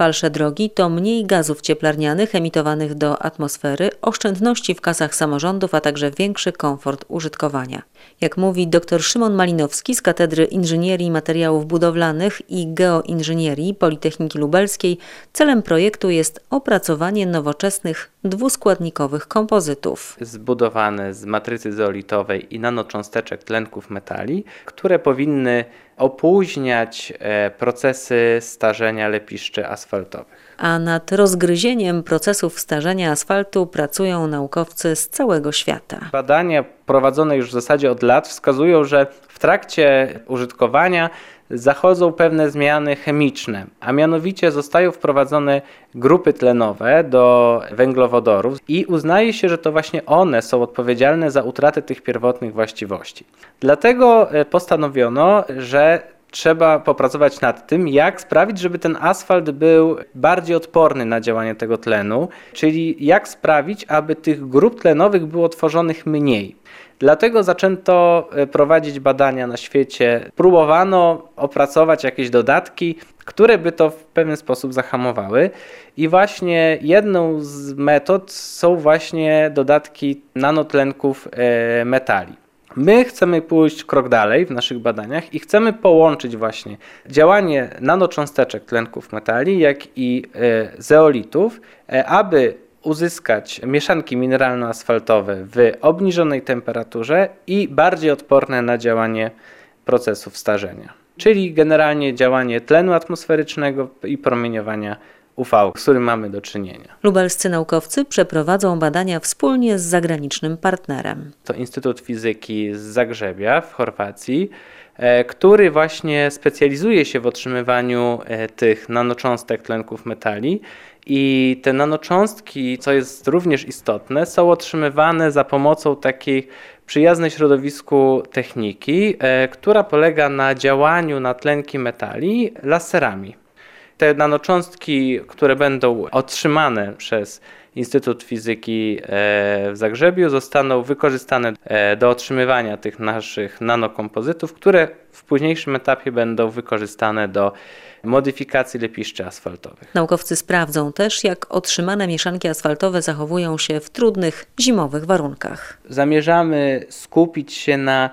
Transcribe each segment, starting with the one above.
trwalsze drogi to mniej gazów cieplarnianych emitowanych do atmosfery, oszczędności w kasach samorządów, a także większy komfort użytkowania. Jak mówi dr Szymon Malinowski z Katedry Inżynierii Materiałów Budowlanych i Geoinżynierii Politechniki Lubelskiej, celem projektu jest opracowanie nowoczesnych dwuskładnikowych kompozytów. Zbudowane z matrycy zeolitowej i nanocząsteczek tlenków metali, które powinny opóźniać procesy starzenia lepiszczy asfaltowych. A nad rozgryzieniem procesów starzenia asfaltu pracują naukowcy z całego świata. Badania prowadzone już w zasadzie od lat wskazują, że w trakcie użytkowania zachodzą pewne zmiany chemiczne, a mianowicie zostają wprowadzone grupy tlenowe do węglowodorów i uznaje się, że to właśnie one są odpowiedzialne za utratę tych pierwotnych właściwości. Dlatego postanowiono, że trzeba popracować nad tym, jak sprawić, żeby ten asfalt był bardziej odporny na działanie tego tlenu, czyli jak sprawić, aby tych grup tlenowych było tworzonych mniej. Dlatego zaczęto prowadzić badania na świecie. Próbowano opracować jakieś dodatki, które by to w pewien sposób zahamowały. I właśnie jedną z metod są właśnie dodatki nanotlenków metali. My chcemy pójść krok dalej w naszych badaniach i chcemy połączyć właśnie działanie nanocząsteczek tlenków metali, jak i zeolitów, aby uzyskać mieszanki mineralno-asfaltowe w obniżonej temperaturze i bardziej odporne na działanie procesów starzenia. Czyli generalnie działanie tlenu atmosferycznego i promieniowania UV, z którym mamy do czynienia. Lubelscy naukowcy przeprowadzą badania wspólnie z zagranicznym partnerem. To Instytut Fizyki z Zagrzebia w Chorwacji, który właśnie specjalizuje się w otrzymywaniu tych nanocząstek tlenków metali. I te nanocząstki, co jest również istotne, są otrzymywane za pomocą takiej przyjaznej środowisku techniki, która polega na działaniu na tlenki metali laserami. Te nanocząstki, które będą otrzymane przez Instytut Fizyki w Zagrzebiu, zostaną wykorzystane do otrzymywania tych naszych nanokompozytów, które w późniejszym etapie będą wykorzystane do modyfikacji lepiszczy asfaltowych. Naukowcy sprawdzą też, jak otrzymane mieszanki asfaltowe zachowują się w trudnych zimowych warunkach. Zamierzamy skupić się na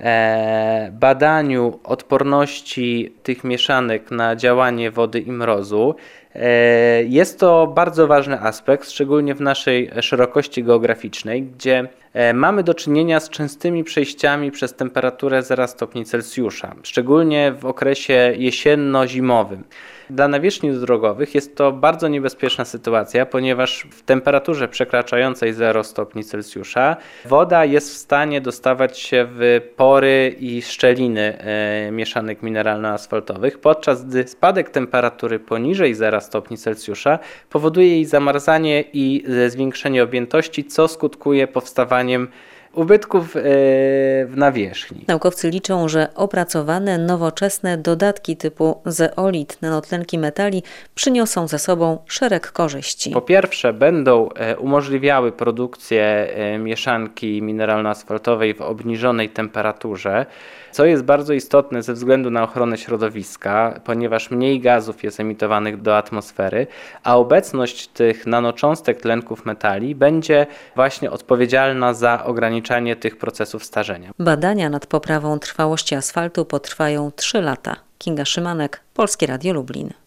badaniu odporności tych mieszanek na działanie wody i mrozu. Jest to bardzo ważny aspekt, szczególnie w naszej szerokości geograficznej, gdzie mamy do czynienia z częstymi przejściami przez temperaturę 0 stopni Celsjusza, szczególnie w okresie jesienno-zimowym. Dla nawierzchni drogowych jest to bardzo niebezpieczna sytuacja, ponieważ w temperaturze przekraczającej 0 stopni Celsjusza woda jest w stanie dostawać się w pory i szczeliny mieszanek mineralno-asfaltowych, podczas gdy spadek temperatury poniżej 0 stopni Celsjusza powoduje jej zamarzanie i zwiększenie objętości, co skutkuje powstawaniem ubytków w nawierzchni. Naukowcy liczą, że opracowane nowoczesne dodatki typu zeolit, nanotlenki metali przyniosą ze sobą szereg korzyści. Po pierwsze, będą umożliwiały produkcję mieszanki mineralno-asfaltowej w obniżonej temperaturze, co jest bardzo istotne ze względu na ochronę środowiska, ponieważ mniej gazów jest emitowanych do atmosfery, a obecność tych nanocząstek tlenków metali będzie właśnie odpowiedzialna za ograniczanie tych procesów starzenia. Badania nad poprawą trwałości asfaltu potrwają 3 lata. Kinga Szymanek, Polskie Radio Lublin.